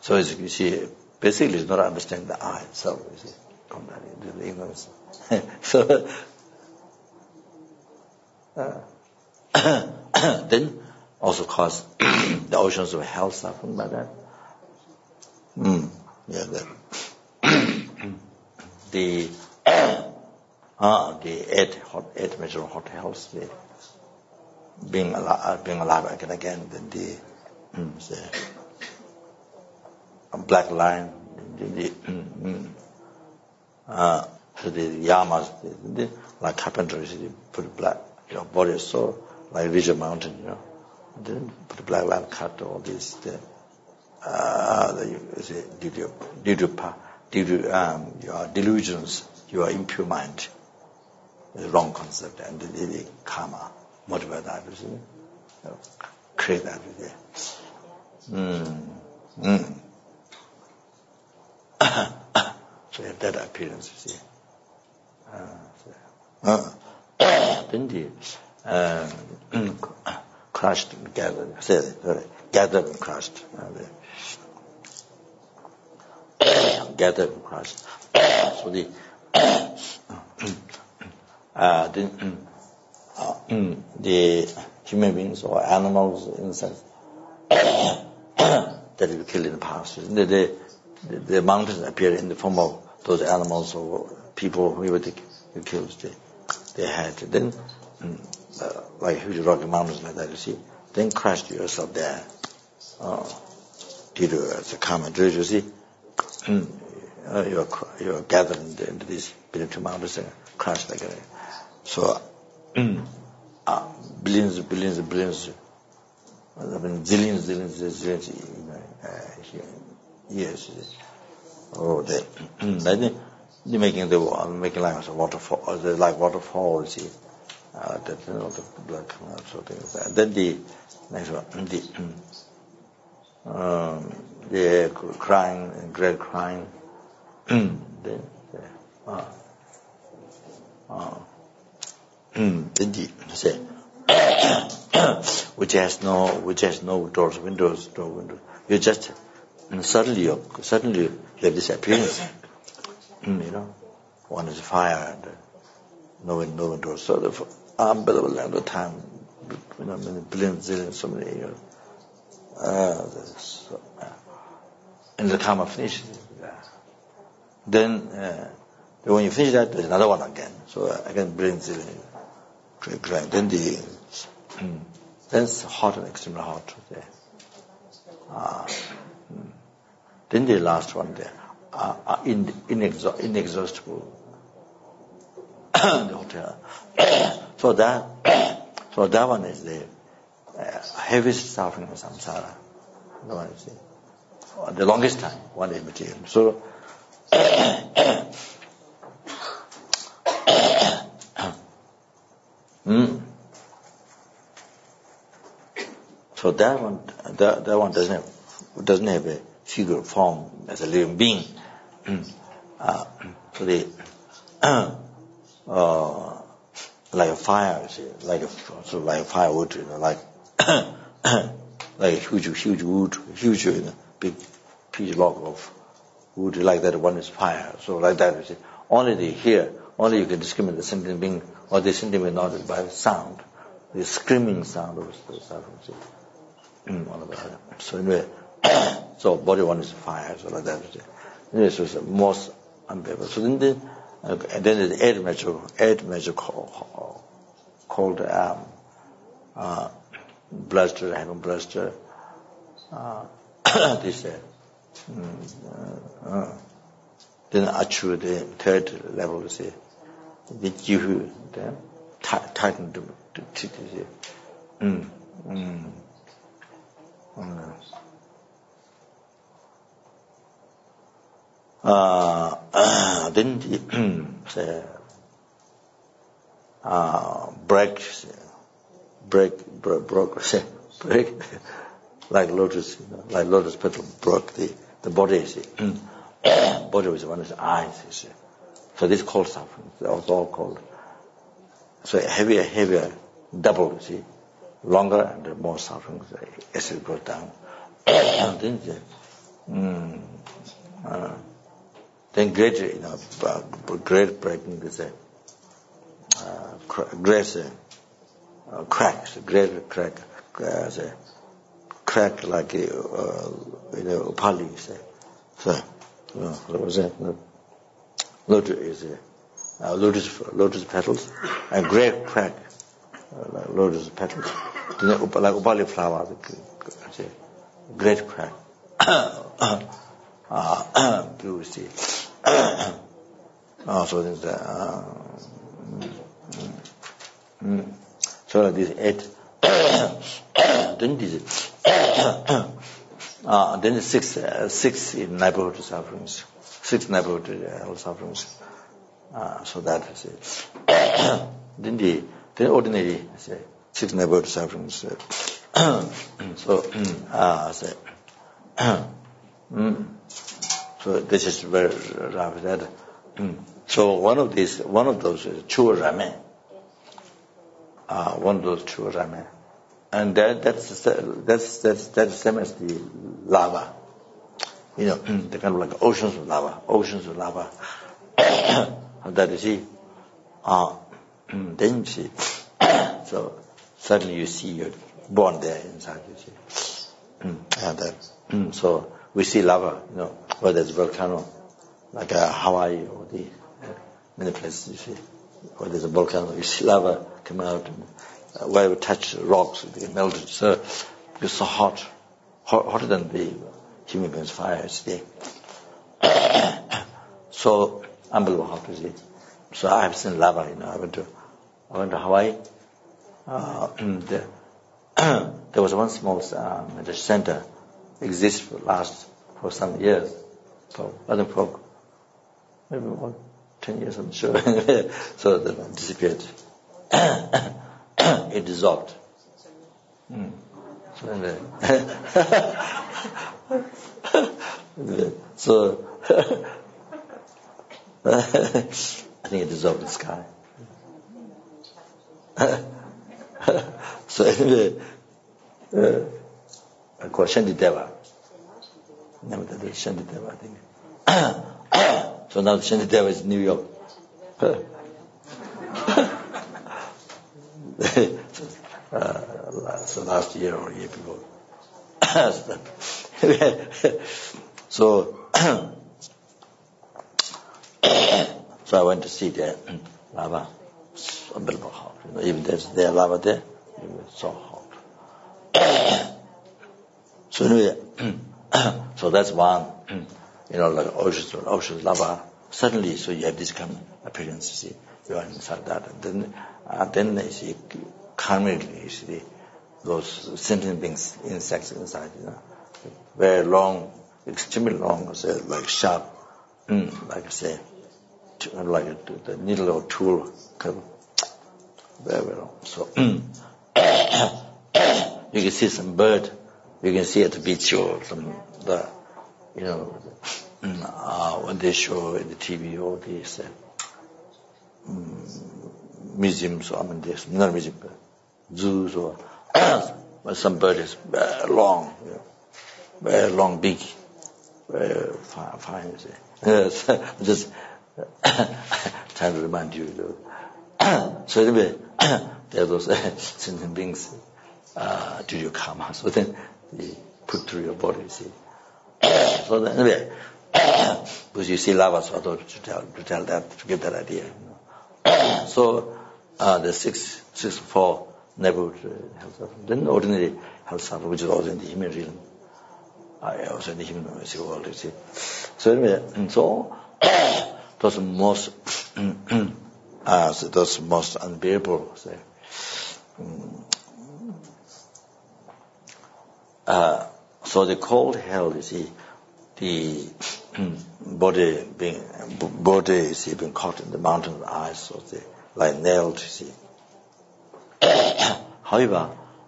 So you see, basically it's not understanding the I itself, you see, the ignorance. So, then also cause the oceans of hell suffering by that. The eight major hot hells, being alive again, then the black lion, so the yamas, like carpenters, they put black, body is so like Ridge Mountain, then put black lion, cut all this, due to your delusions, your impure mind, the wrong concept, and the karma motivate that, create that. So you have that appearance, you see. Then the crushed, gathered, gathered and crushed. Gathered and crushed. So the human beings or animals, insects that we killed in the past, the mountains appear in the form of those animals or people who they killed. They had then like huge rocky mountains like that, you see. Then crushed yourself there. Due to the karma, you see. You're gathered into these between two mountains and crushed like that. So billions, I mean zillions, years. Oh, they making like a waterfall, like waterfall, you see. The blood coming out, so things like that. Then the next one, the crying, great crying. Which has no doors, windows. You just suddenly you have this appearance. One is fire and no windows. So the unbelievable length of time, many billions, zillions, so many years. And the karma finishes. Then when you finish that, there's another one again. So again, billions, zillions. Then then it's hot and extremely hot there. Then the last one there, inexhaustible. The hotel. So that one is the heaviest suffering of samsara. The one you see. The longest time, one is material. So so that one doesn't have a figure form as a living being. So the like a fire, see, like a firewood, like like a huge wood, big piece log of wood, like that one is fire. So like that, you see. Only you can discriminate the sentient being or the sentient being not by the sound, the screaming sound of the suffering. One of the other. So anyway, so body one is fire, so like that. You see. Anyway, so it's the most unbearable. So then there's eight major called bluster, heaven bluster. This then Achu, the third level, you see, the Jihu, then tighten to see. Then the break, like lotus petal broke the body, see. Body was one is eyes, you see. So this is called suffering. It's all called. So heavier, double, you see. Longer and more suffering as it goes down. And then Then great, great breaking is a great crack, great crack, crack like pali. So, what was that? Lotus is lotus petals, and great crack, like lotus petals, like upali flower, great crack. You see. So there's so this 8. Then this then the 6 in neighborhood sufferings, 6 neighborhood health sufferings. So that is it. Then ordinary 6 neighborhood sufferings. So so this is very rough. That. So one of those is chua ramen. One of those chua ramen, and that's the same as the lava. The kind of like oceans of lava. That you see. Then you see. So suddenly you see you're born there inside. You see. And that. So we see lava. Whether it's volcano, like Hawaii or the many places you see, where there's a volcano, you see lava come out, and where we touch rocks, they get melted. So it's so hot, hotter than the human being's fire. So unbelievable hot to see. So I have seen lava. I went to Hawaii. There was one small center exists for some years. I think for maybe 10 years, I'm sure. So that disappeared. It dissolved. So I think it dissolved in the sky. So anyway, I call Shantideva. Name that is Shantideva, I think. So now Shantideva is New York. So last year or year before. So I went to see the lava. It's unbelievable hot. Even there's lava there, it's so hot. So anyway, so that's one, like ocean lava. Suddenly, so you have this kind of appearance. You see, you are inside that, and then you see, calmly, you see those sentient beings, insects inside. Very long, extremely long, like sharp, like say, like the needle or tool, very, very long. So you can see some bird. You can see at the beach or when they show in the TV or these museums, there's not museums, but zoos or some bird is very long, big, very fine. Just trying to remind you. So anyway, there are those sentient beings to your karma. So then they put through your body, see. So then, anyway, because you see lava, so I thought to tell that, to get that idea. So the 4 neighborhood health suffering. Then ordinary health suffering, which is also in the human realm. Also in the human world, you see. So anyway, so those most unbearable, say. So the cold hell, you see, the body is being caught in the mountain of ice, so they like nailed, you see. However,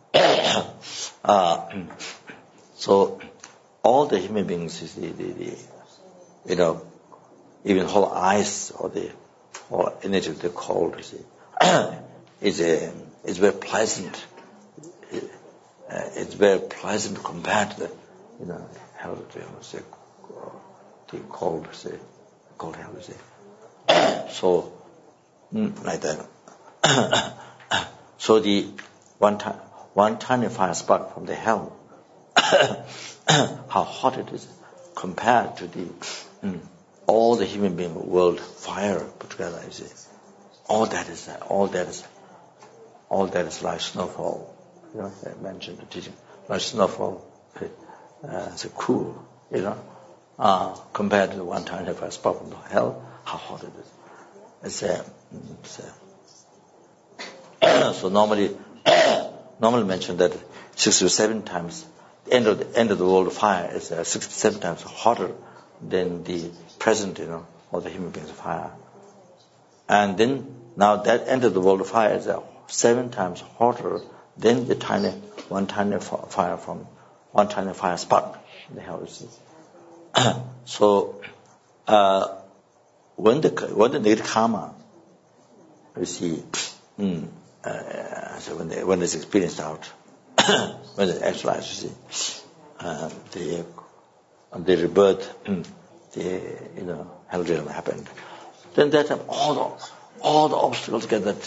so all the human beings, you see, even whole ice or energy of the cold, you see, is very pleasant. It's very pleasant compared to the hell, say, the cold hell, say. So, like that. So the one tiny fire spark from the hell, how hot it is compared to the all the human being world fire put together. You see, all that is like snowfall. You know, I mentioned the teaching, like snowfall. It's cool. You know, compared to the one tiny fire spark from the hell, how hot it is. So normally mentioned that 67 times the end of the world fire is 67 times hotter than the present, of the human beings fire. And then now that end of the world fire is 7 times hotter than the one tiny fire spark in the hell. So when the negative karma, you see, so when it's experienced out, when it's actualized, you see, the rebirth, the hell realm happened. Then that time all the obstacles get that,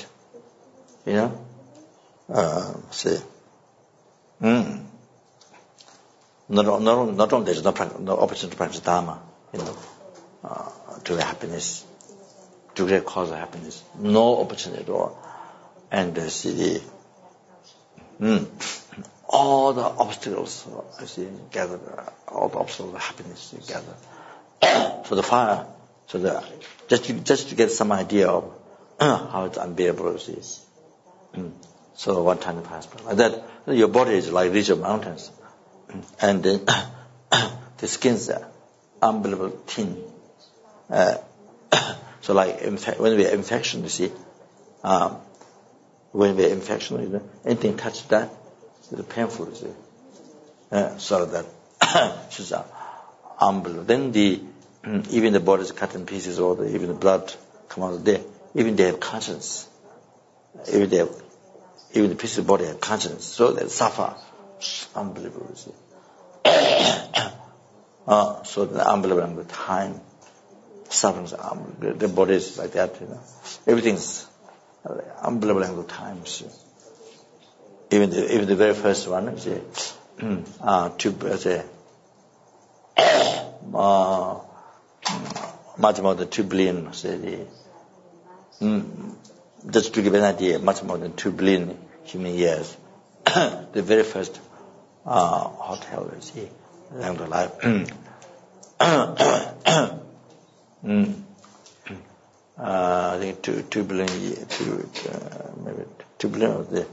not only there's no opportunity to practice Dharma, to the happiness, to get cause of happiness, no opportunity at all. And see all the obstacles, gathered, all the obstacles of happiness gather. So the fire, just to get some idea of how it's unbearable, you see. So one tiny fire spark like that, your body is like ridge of mountains, and then the skin's unbelievable thin. So like when we have infection, you see. When we have infection, anything touch that, it's painful, you see. So that it's unbelievable. Then even the body is cut in pieces, or even the blood come out of there. Even they have conscience. Even the pieces of the body have conscience. So they suffer. Unbelievable, you see. So the unbelievable time, suffering, the body is like that, Everything's unbelievable length of times. Even the very first one, much more than 2 billion. Just to give an idea, much more than 2 billion human years. The very first hot hell, length of life. I think 2 billion, maybe 2 billion of the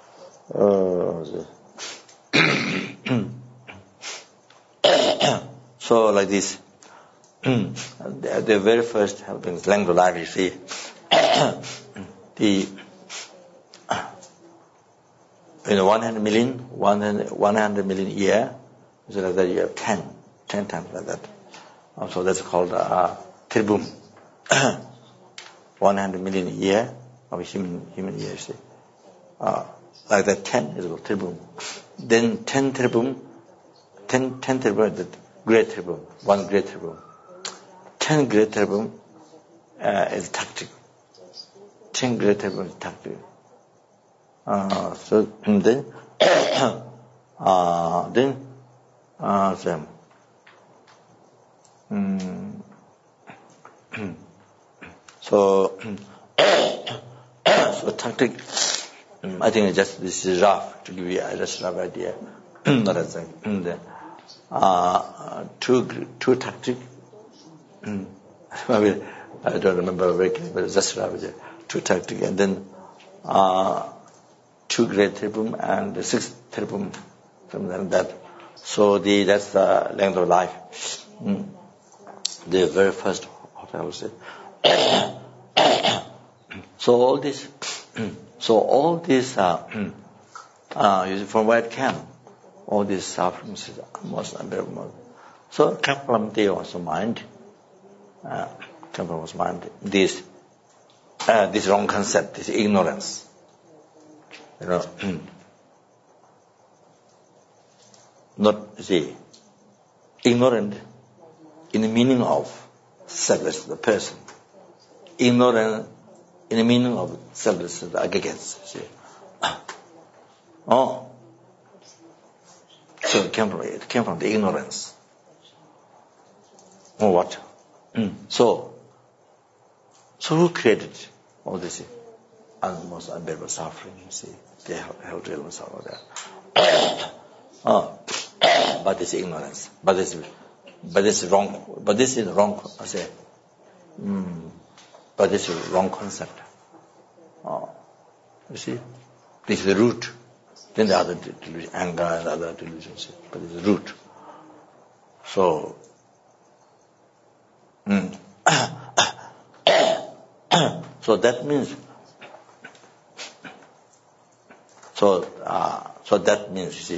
so like this, the very first helping length of life, you see, the 100 million year, so like that you have 10 times like that. So that's called tribum. 100 million year of human year, see. Like that 10 is called tribum. Then 10 tribum, 10 tribum is the great tribum, one great tribum. 10 great tribum is tactic. 10 great tribum is tactic. So then so tactic, I think this is rough, to give you just rough idea. Not exactly. Two tactic. Maybe I don't remember very clearly, but it's just rough idea. 2 tactic, and then 2 great tribum and the 6th tribum, something like that. So that's the length of life. The very first hotel, I would say. So all this, from where it came, all these sufferings is most unbearable. So came from the also mind. Came from mind. This wrong concept, this ignorance. Not see. ignorant in the meaning of selfless, the person. Ignorant in the meaning of selfless, the aggregates. See? Oh. So it came from the ignorance. Or what? So who created all this most unbearable suffering? You see, the health ailments all that. But this ignorance. But this is wrong. But this is wrong. I say. But this is wrong concept. You see, this is the root. Then the other delusion, anger and other delusions. But it's the root. So. So that means. So that means, you see,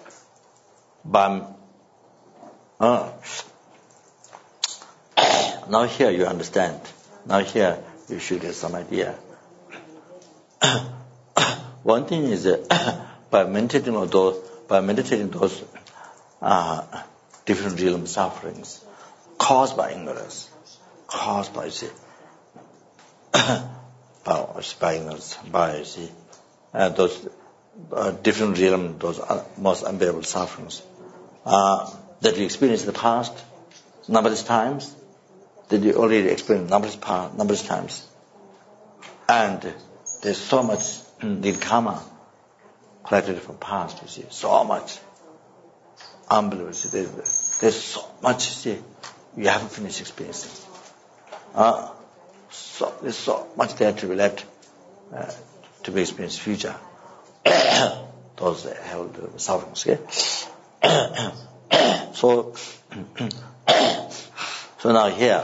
now here you understand. Now here you should get some idea. One thing is by meditating those different realm sufferings caused by ignorance, caused by ignorance, by those different realm, those most unbearable sufferings that you experienced in the past, numberless times, that you already experienced numberless times, and there's so much karma collected from past. You see, so much unbelievable. There's so much. You see, you haven't finished experiencing. There's so much there to be left to be experienced in future. Those held sufferings. Okay? So now here,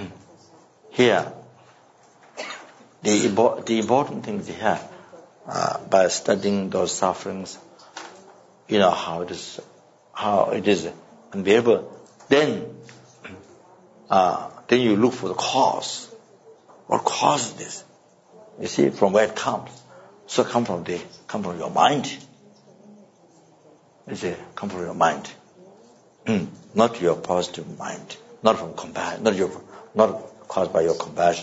the important thing is here, by studying those sufferings, you know how it is unbearable. Then you look for the cause. What causes this? You see, from where it comes. So come from your mind. You see, come from your mind, not your positive mind, not from compassion, not caused by your compassion.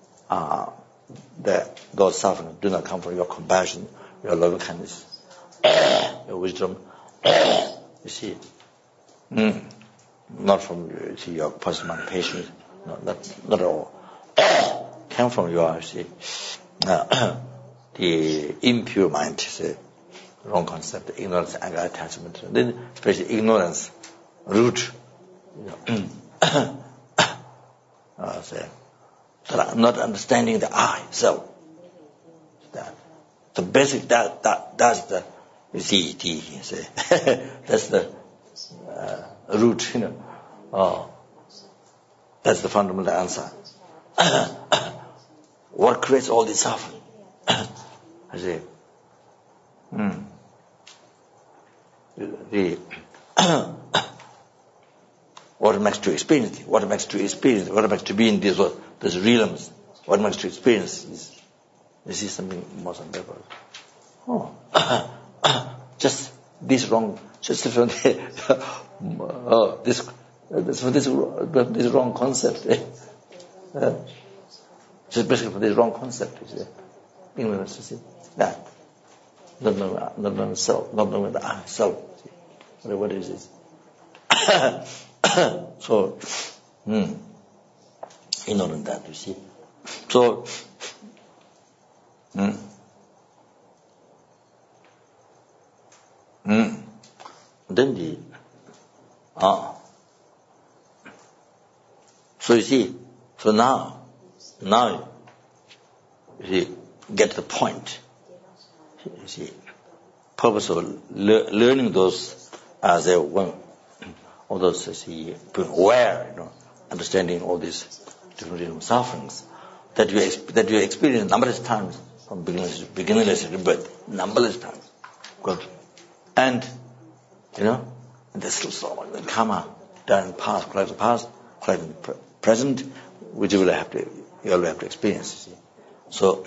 Those sufferings do not come from your compassion, your loving kindness, your wisdom. You see, not from your positive mind, patience, not at all. Came from your the impure mind, wrong concept, ignorance, anger, attachment. Then especially ignorance, root. Not understanding the I, self. The basic that's the that's the root. That's the fundamental answer. What creates all this suffering? I say, what makes to experience? What makes to be in these realms? What makes to experience this is something most unbearable. Just this wrong. Just from this wrong concept. Just basically for this wrong concept. Ignorance, you see, that. Not knowing self, not knowing the I, self. What is this? So, ignorant that, you see. So, then so you see, so now, you see, get the point. You see, purpose of learning those as all those being aware, understanding all these different sufferings that you experience numberless times from beginningless rebirth, numberless times. Good. And there's still so much karma done in past, collected present, which you will have to experience. You see. So,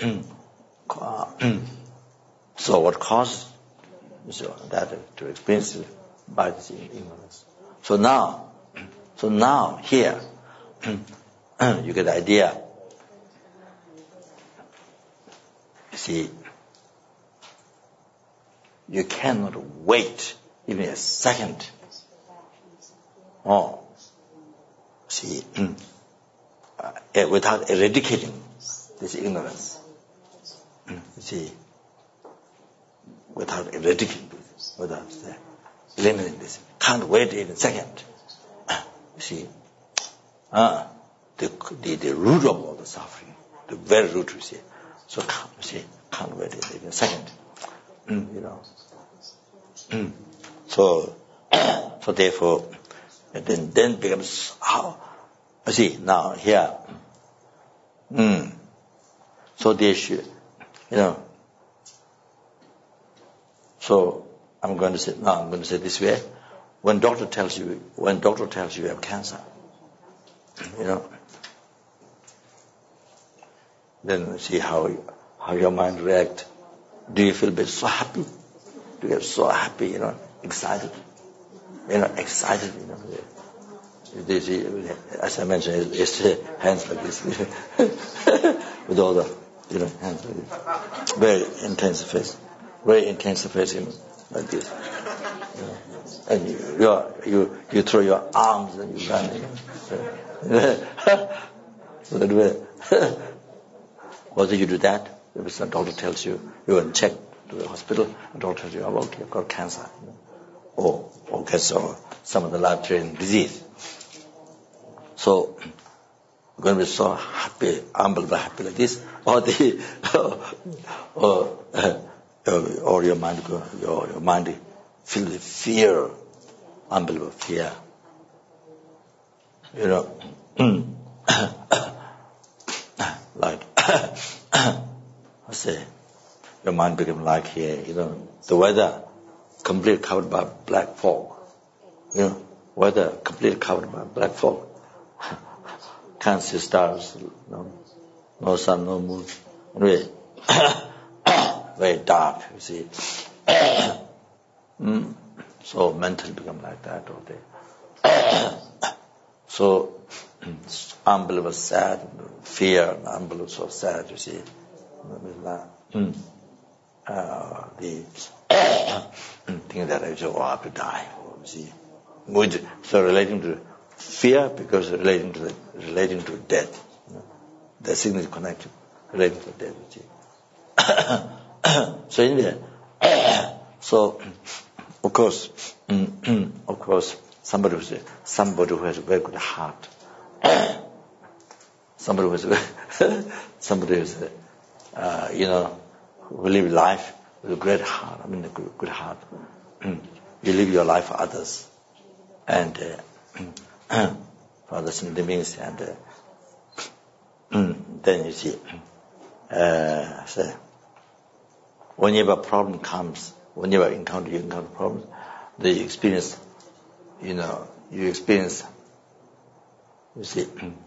so what causes that to experience it by this ignorance? So now So now, here, you get the idea. You see, you cannot wait even a second. Oh, see, without eradicating this ignorance. You see, without eradicating this, without eliminating this. Can't wait even a second. You see, the root of all the suffering, the very root, you see. So can't wait even a second. So therefore, then becomes how. You see, now here. So they should, So I'm going to say this way. When doctor tells you you have cancer, then see how your mind react. Do you feel so happy? Do you get so happy, excited? Excited, You see, as I mentioned, it's hands like this, with all the, hands like this. Very intense face, like this. And you throw your arms and you run. So that way. Whether you do that, if the doctor tells you, you go and check to the hospital, the doctor tells you, okay, you've got cancer, or get some of the life-threatening disease. So you're going to be so happy, unbelievably happy like this, or your mind filled with fear, unbelievable fear. Like I say, your mind became like here, the weather completely covered by black fog. Weather completely covered by black fog. Can't see stars, no sun, no moon. Anyway, very dark, you see. So mentally become like that all day. So unbelievable sad, fear, unbelievable so sad, you see. The thing that I have to die, you see. So relating to fear, because relating to death. The sickness is connected, relating to death, you see. So anyway, so of course, somebody who has a very good heart, somebody who live life with a great heart. I mean, a good heart. You live your life for others, and for others in the means, and then you see, whenever a problem comes, whenever you encounter problems, you experience, you see,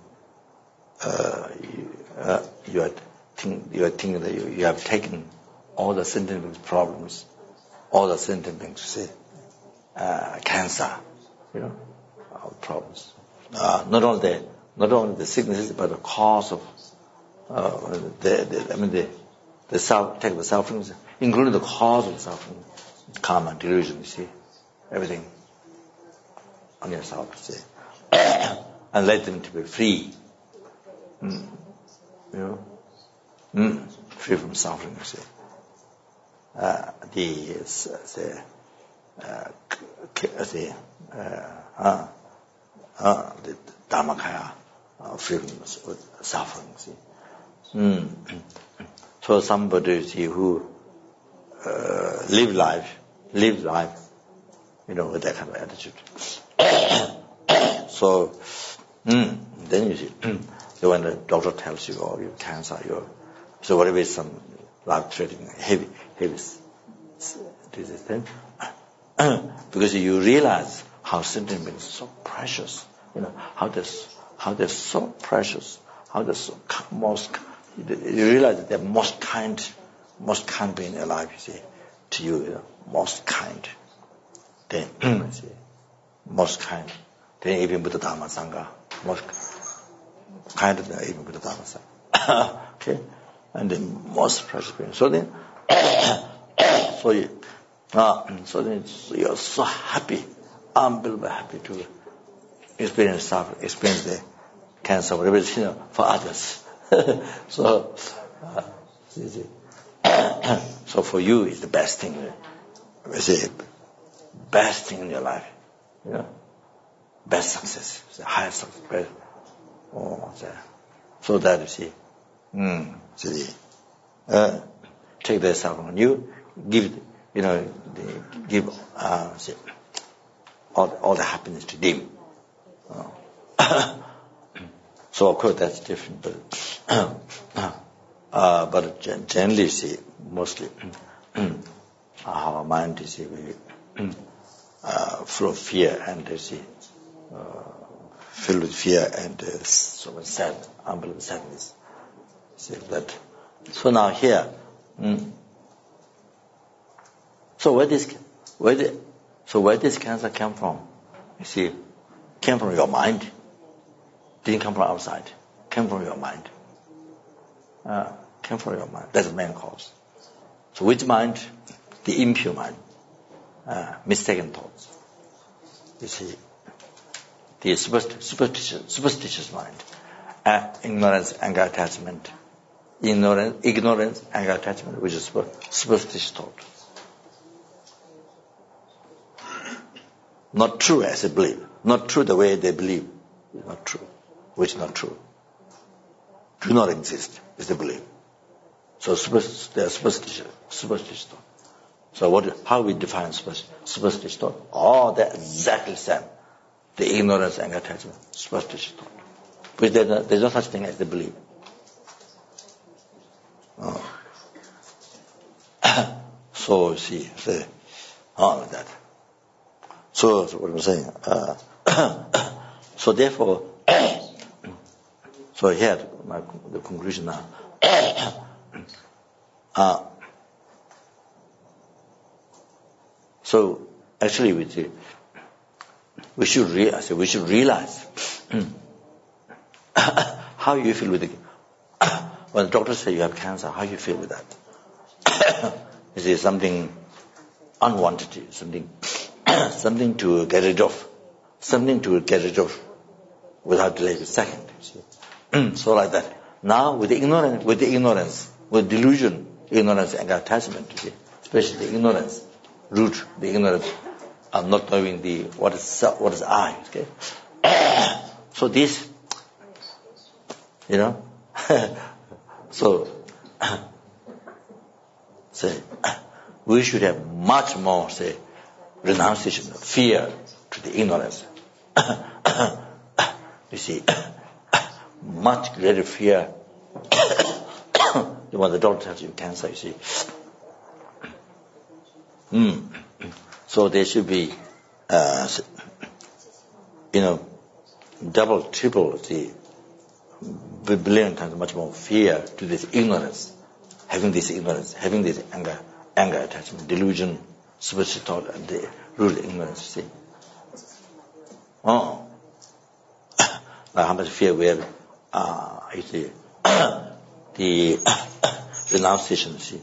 you are thinking that you have taken all the sentient problems, all the sentient things, you see, cancer, problems. Not only the sicknesses, but the cause of the suffering, including the cause of the suffering, karma, delusion, you see, everything on yourself, you see, and let them to be free, free from suffering, you see. The Dharmakaya, free from suffering, see. So somebody, see, who live life, with that kind of attitude. So, then you see, so when the doctor tells you, you have cancer, so whatever is some life-threatening, heavy disease, then, because you realize how sentient beings are so precious, how they're so precious, how they're so you realize that they're most kind being alive, you see, to you, most kind. They, most kind. then even Buddha Dhamma Sangha, most kind of even Buddha Dhamma Sangha. Okay? And the most precious experience. So then, so then you're so happy, unbelievably happy to experience the cancer, whatever, for others. So for you, it's the best thing. Best thing in your life. Best success, the highest success. So that you see, take the suffering. You give, give all the happiness to them. So of course that's different, but generally, see, mostly our mind is full of fear and filled with fear and so much sad, unbelievable sadness. See that. So now here, so where this cancer came from? You see, came from your mind. Didn't come from outside. Came from your mind. Came from your mind. That's the main cause. So which mind? The impure mind. Mistaken thoughts. You see, the superstitious mind. Ignorance, anger, attachment. Ignorance, anger, attachment, which is superstitious thought. Not true as they believe. Not true the way they believe. Not true. Which is not true. Do not exist is the belief. So they are superstitious thought. So how we define superstitious thought? Oh, they're exactly the same. The ignorance and attachment, superstitious thought. But there's no such thing as the belief. So you see, like that. So what I'm saying. So therefore, so here the conclusion now. So actually, we should realize how you feel with it. When the doctor says you have cancer, how you feel with that? Is it something unwanted? Something to get rid of? Something to get rid of without delay a second. So like that. Now with the ignorance, with delusion, ignorance and attachment, especially the ignorance, root, the ignorance of not knowing what is I. Okay? So this, so say we should have much more renunciation, fear to the ignorance. You see, much greater fear. When the doctor tells you cancer, you see. So there should be, double, triple, billion times much more fear to this ignorance, having this anger, attachment, delusion, superstitious thought, and the root ignorance. You see. Now how much fear we have, you see, the renunciation, see,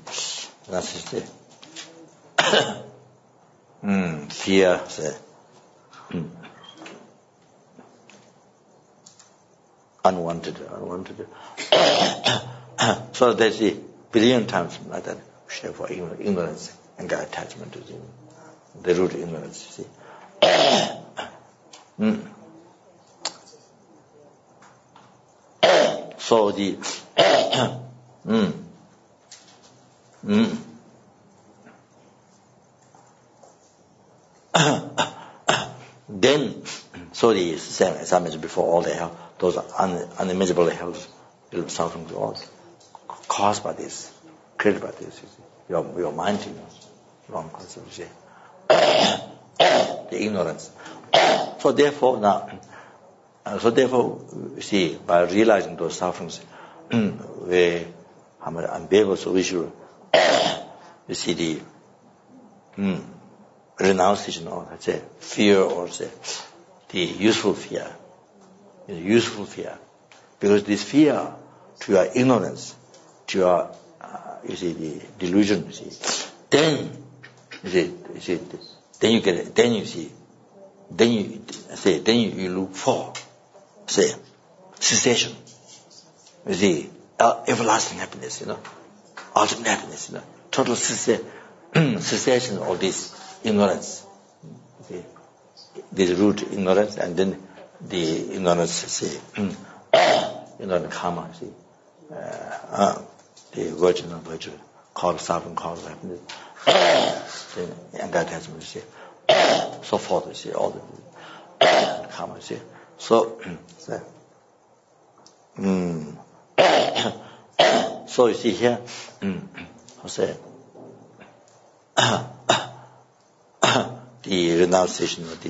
fear, unwanted. So there's a billion times like that, for ignorance and attachment to the root ignorance, you see. So the then, so the same as I mentioned before, all the health, those unimaginable health suffering all caused by this, created by this. Your mind, wrong concept, the ignorance. So therefore, you see, by realizing those sufferings, we are unable, so we should, you see, the renunciation or fear or the useful fear. Useful fear. Because this fear to your ignorance, to your, the delusion, then, then you get it, then you look for, cessation. Everlasting happiness, ultimate happiness, total cessation of this ignorance. This root ignorance, and then the ignorance, ignorant karma, the virgin of virtue, called suffering, called happiness, then anger attachment, so forth, all the karma, So you see here, the renunciation of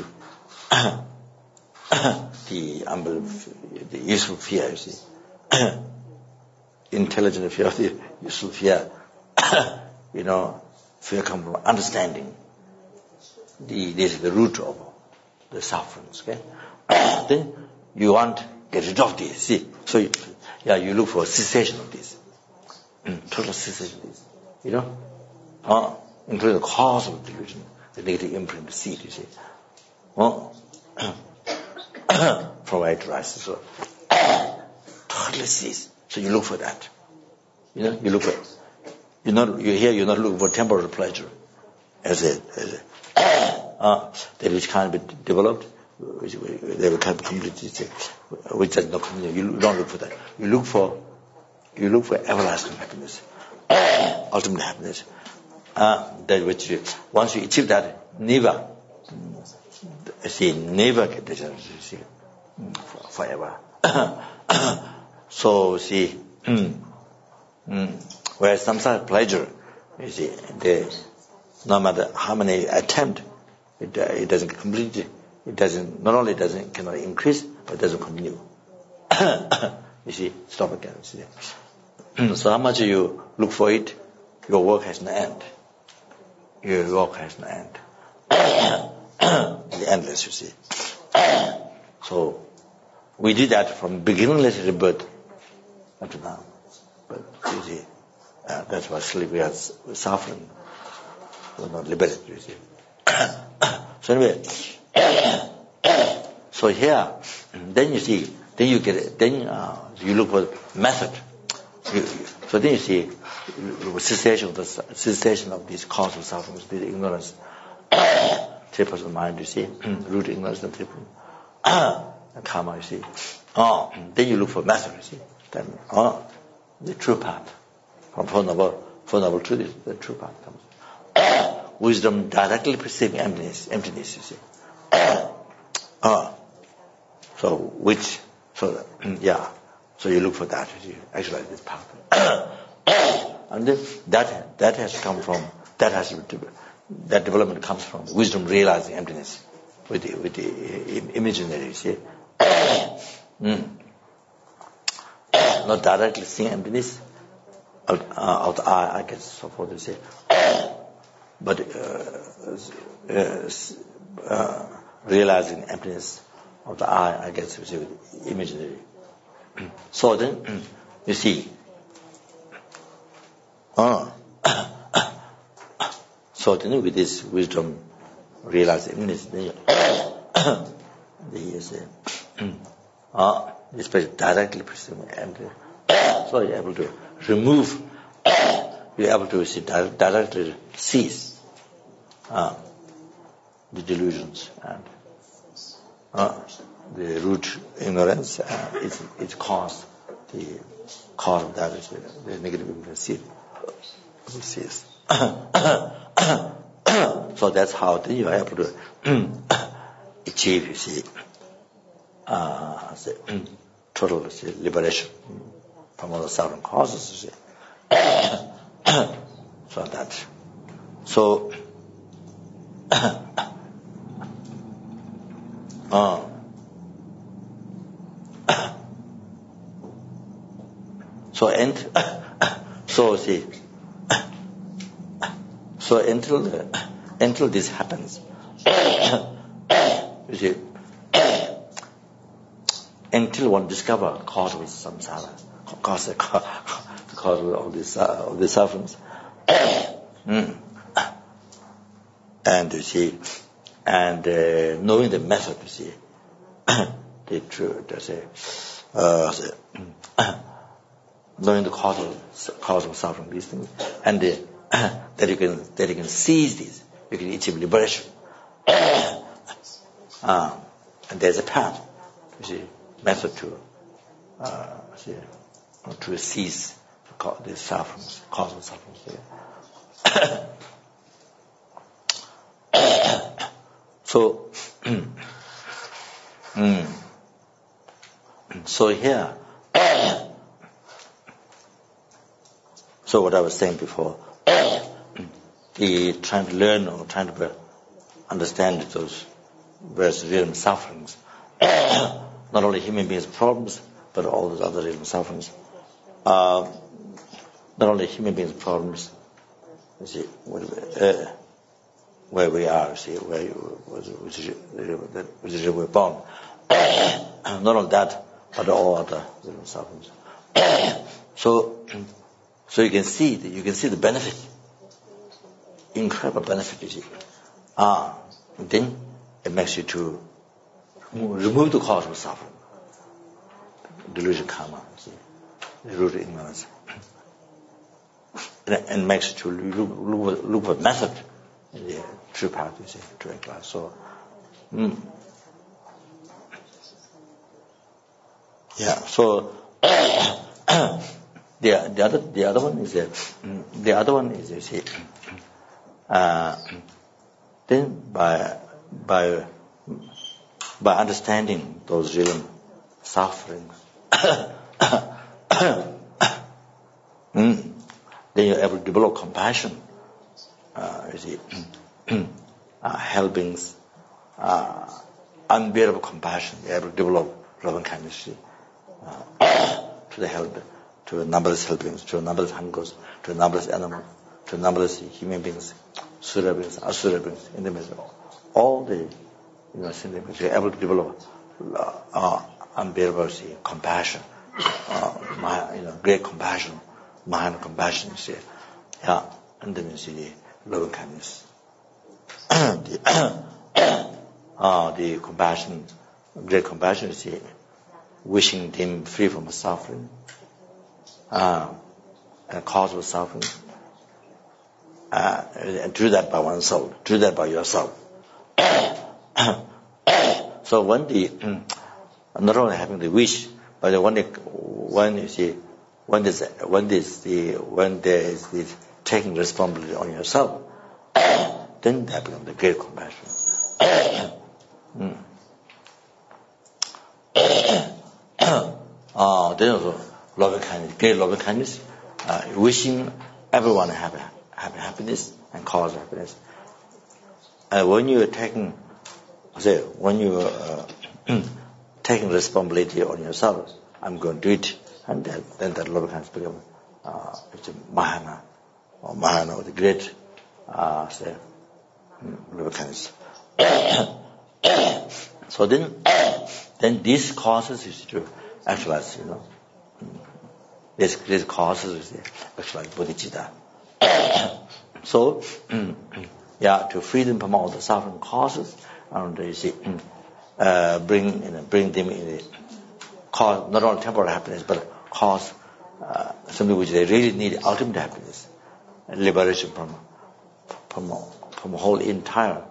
the useful fear, you see. Intelligent fear, the useful fear. Fear comes from understanding. This is the root of the sufferings, okay? Then you want to get rid of this, see. So you look for cessation of this. Total cessation of this. Including the cause of delusion, the negative imprint, the seed, you see. From where it rises. So totally cease. So you look for that. You look for you're not looking for temporary pleasure as that which can't be developed, which they will can't be completed, which does not continue. You don't look for that. You look for everlasting happiness, ultimate happiness. That which once you achieve that, never get degenerated, forever. So whereas samsara pleasure, no matter how many attempt, it doesn't complete. It doesn't. Not only cannot increase, but it doesn't continue. Stop again. So how much you look for it, your work has no end. Your work has no end. It's endless, you see. So we did that from beginningless rebirth up to now. But you see, that's why we are suffering. We're not liberated, you see. So anyway, so here, then you see, then you get it, then you look for method. So then you see cessation of this cause of suffering, this ignorance, triple mind, you see, root ignorance and triple karma, you see. Then you look for method, you see. Then the true path. From Four Noble Truths, the true path comes. Wisdom directly perceiving emptiness, you see. So you look for that, you actualize this path. And then that has come from, that development comes from wisdom realizing emptiness with the imaginary, you see. Not directly seeing emptiness of the eye, I guess, so forth, you see. But realizing emptiness of the eye, I guess, you see, with imaginary. So then, you see, so then with this wisdom realizing emptiness, then this person directly perceiving emptiness. So you're able to remove, you're able to see, directly cease the delusions and the root ignorance, its cause, the cause of that is the negative influence. Cease. So that's how then you are able to achieve, you see, total liberation from all the suffering causes, you see. So that. So until this happens, you see, until one discover cause of samsara, cause of the sufferings. And you see, and knowing the method, you see, the true, knowing the cause of suffering, these things, and that you can seize these, you can achieve liberation. And there's a path, you see, method to seize the sufferings, cause of sufferings. So, so here, so what I was saying before, the trying to learn or trying to understand those various realm sufferings, not only human beings' problems, but all those other realm sufferings. Not only human beings' problems, you see, where we are, see, which is we're born. Not only that, but all other realm sufferings. So you can see the benefit, incredible benefit, you see. Then it makes you to remove the cause of suffering, delusion, karma, see, the root of ignorance, and makes you to look for method in the true path, you see, true class. So, yeah. So the other one is you see, then by understanding those real sufferings, then you're able to develop compassion. You see, helping, unbearable compassion. You're able to develop loving kindness to the help, to numberless helpings, to numberless hungers, to numberless animals, to numberless human beings, sura beings, asura beings, in the middle. All the sin beings, you're able to develop unbearable compassion, great compassion, mind compassion, you see. Yeah, and then you see the loving kindness. The compassion, great compassion, you see, wishing them free from suffering, and cause of suffering. And do that by oneself, do that by yourself. So when not only having the wish, but when there is the taking responsibility on yourself, then that becomes the great compassion. Then also loving kindness, great loving kindness, wishing everyone to have happiness and cause happiness. When you are taking responsibility on yourself, I'm going to do it, and then that loving kindness becomes it's a mahana, or the great loving kindness. So then these causes is to actualize, these causes is to actualize bodhicitta. So, to free them from all the suffering causes, and you see, bring them in the cause, not only temporal happiness, but cause something which they really need, ultimate happiness, and liberation from whole entire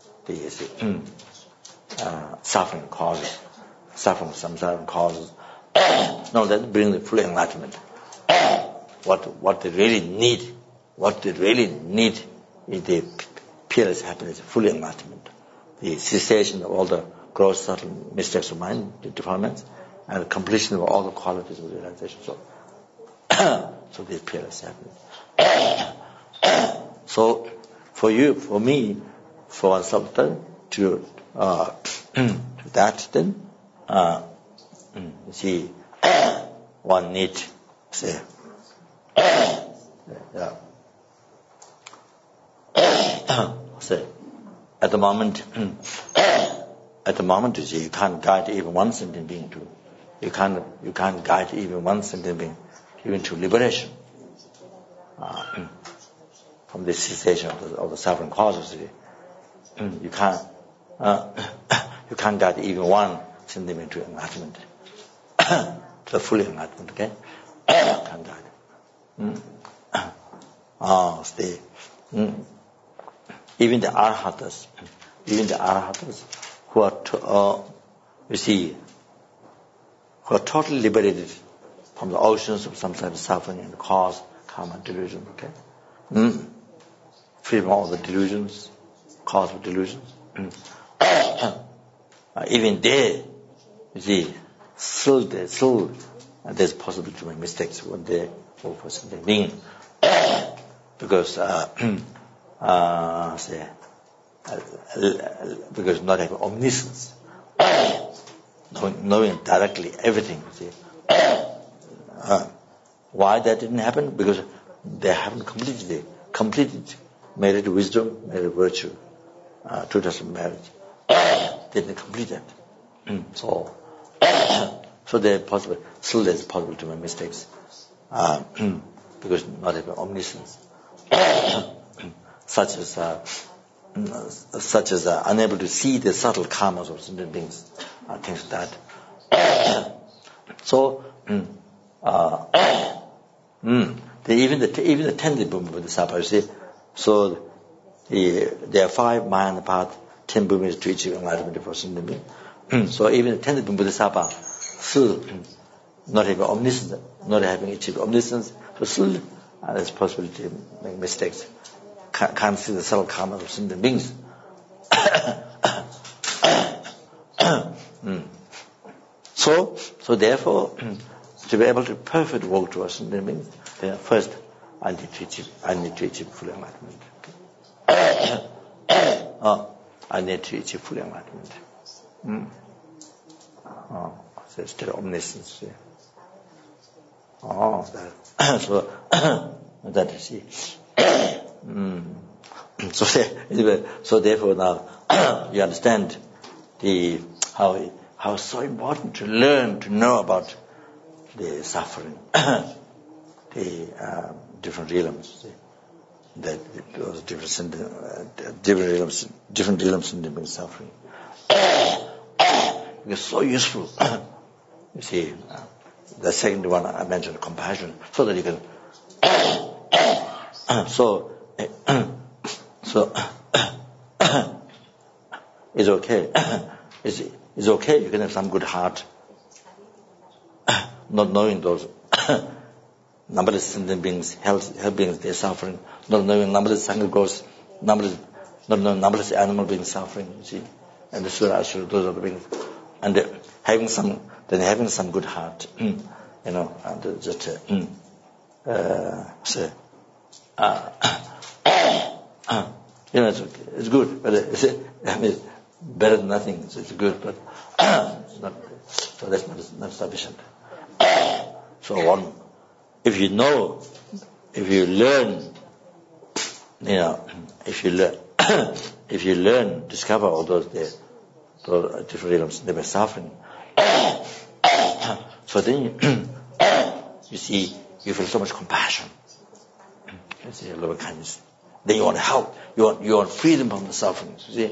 suffering causes, samsara causes. No, that brings the full enlightenment. What they really need is the peerless happiness, full enlightenment, the cessation of all the gross, subtle mistakes of mind, the defilements, and the completion of all the qualities of realization. So this peerless happiness. So for you, for me, for oneself, then to that, then you see, one need, say, say, at the moment, at the moment, you see, you can't guide even one sentient being to, you can't guide even one sentient being even to liberation from the cessation of the suffering causes. You can't guide even one sentient being to enlightenment, to the full enlightenment. Okay, can't guide. Stay. Even the arhatas, who are, who are totally liberated from the oceans of samsara suffering and cause, karma, delusion. Okay, free from all the delusions, cause of delusions. Even they, still there's possibility to make mistakes when they work for something being, because because not having omniscience, knowing directly everything. Why that didn't happen? Because they haven't completed merit wisdom, merit virtue, tutors of marriage. They didn't complete that. So they're possible. Still, there's possible to make mistakes because not having omniscience, such as unable to see the subtle karmas of sentient beings, things like that. So, even the 10th Bodhisattva, you see, so there are 5 mind path, 10 bhumis to achieve enlightenment for sentient being. So even the 10th Bodhisattva still not having omniscience, not having achieved omniscience, so still there's possibility to make mistakes. Can't see the subtle karma of sentient beings. So therefore, to be able to perfect walk towards sentient beings, then first I need to achieve full enlightenment. I need to achieve full enlightenment. So it's still omniscience. So that you see. So therefore now you understand how it's so important to learn to know about the suffering, the different realms, those different realms in the suffering. It's so useful. You see, the second one I mentioned, compassion, so that you can. So it's okay. It's okay. You can have some good heart, not knowing those numberless sentient beings, health beings, they're suffering. Not knowing numberless sangha ghosts, not knowing numberless animal beings suffering. You see, and the Sura Ashura, those are the beings, and having some good heart, and just say. It's good, but it's better than nothing. So it's good, but that's not sufficient. So if you learn, discover all those different realms, they were suffering. So then you see, you feel so much compassion. You see, a lot of kindness. Then you want to help. You want freedom from the suffering. You see,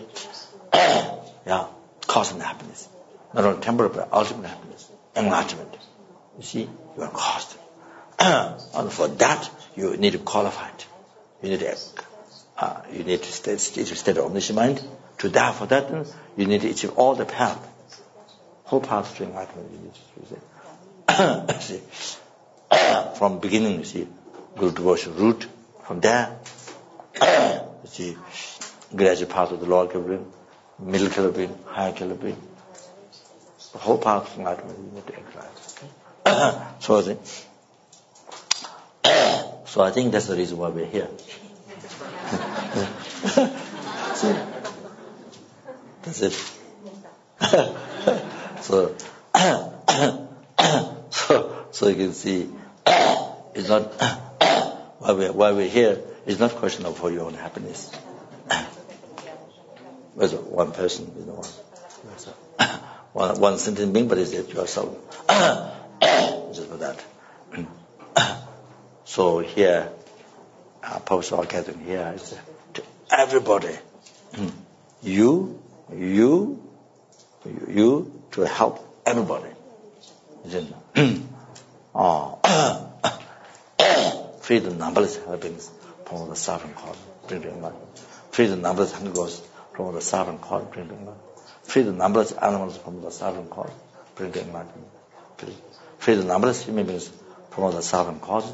causing happiness, not only temporal but ultimate happiness, enlightenment. You see, you want cause. And for that, you need to qualify it. You need to stay of omniscient mind. For that, you need to achieve all the path, whole path to enlightenment. You see, from beginning, you see, Guru devotion route. From there, you see, gradual path of the lower Calvary, middle Calvary, higher Calvary. The whole path to enlightenment you need to exercise. Okay? So I think that's the reason why we're here. That's it. So you can see, it's not why we're here. It's not a question of for your own happiness. Whether one person, one sentient being, but it's yourself. Just for that. So here, purpose of our gathering here is to everybody. You to help everybody. Free the numberless helpings from the suffering cause, bring to enlightenment. Free the numberless hungers from the suffering cause, bring to enlightenment. Free the numberless animals from the suffering cause, bring to enlightenment. Free the numberless human beings from the suffering causes.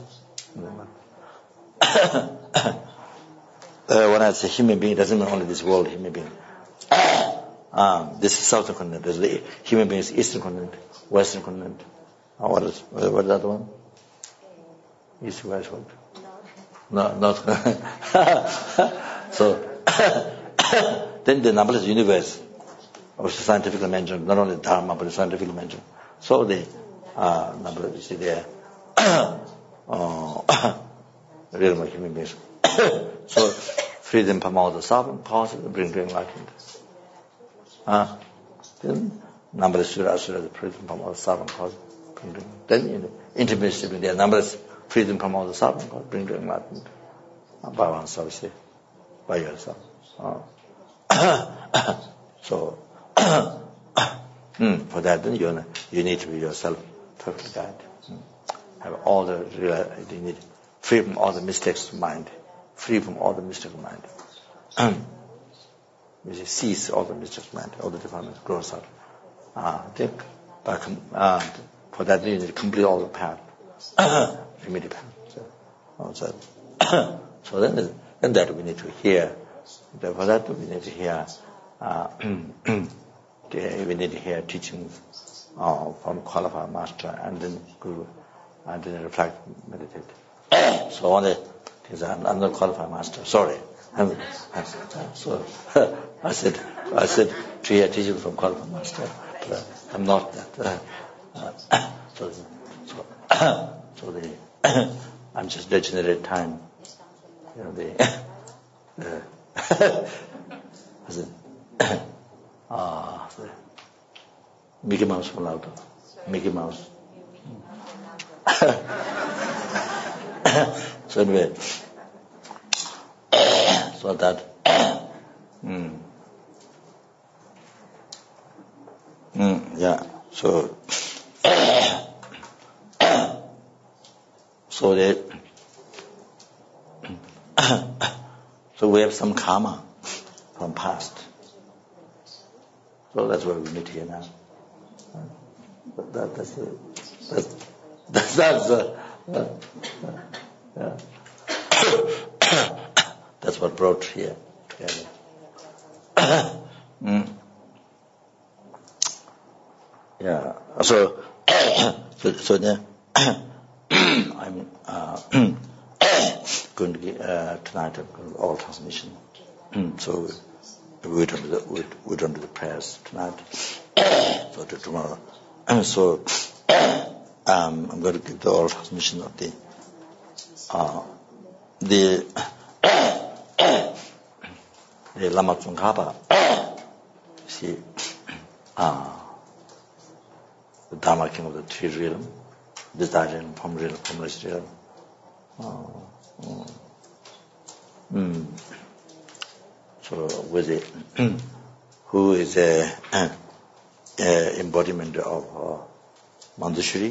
When I say human being, it doesn't mean only this world human being. This is southern continent. There's the human beings, eastern continent, western continent. What is the other one? East, west, what? No, not. So, then the numberless universe, which is scientifically mentioned, not only Dharma, but scientifically mentioned. So the number, you see there, realm of human beings. So, freedom from all the suffering causes bring to enlightenment. Then, numberless surah, freedom from all the suffering causes bring to enlightenment. Then, intimacy between their numberless freedom from all the suffering causes bring to enlightenment. By oneself, say, by yourself. So, for that, then you need to be yourself perfect guide. Have all the you need free from all the mistakes of mind. Free from all the mistakes of mind. You see, cease all the mistakes of mind, all the defilements, grows out. For that, you need to complete all the path. Immediate path. So then that we need to hear. For that, we need to hear. We need to hear teachings from qualified master, and then guru, and then reflect, meditate. So on I'm not qualified master. Sorry. So I said to hear teaching from qualified master. But I'm not that. I'm just degenerate time. Mickey Mouse from out. Mickey Mouse. So anyway, so that yeah. So so we have some karma from past. So that's why we meet here now. That's what brought here together. Yeah. So then I'm going to give tonight. I'm going to all transmission. So we don't do the prayers tonight. So to tomorrow. So I'm going to give the oral transmission of the Lama Tsongkhapa. See, the Dharma king of the three realm, desire realm, form realm, formless realm. So with it, who is a embodiment of Manjushri.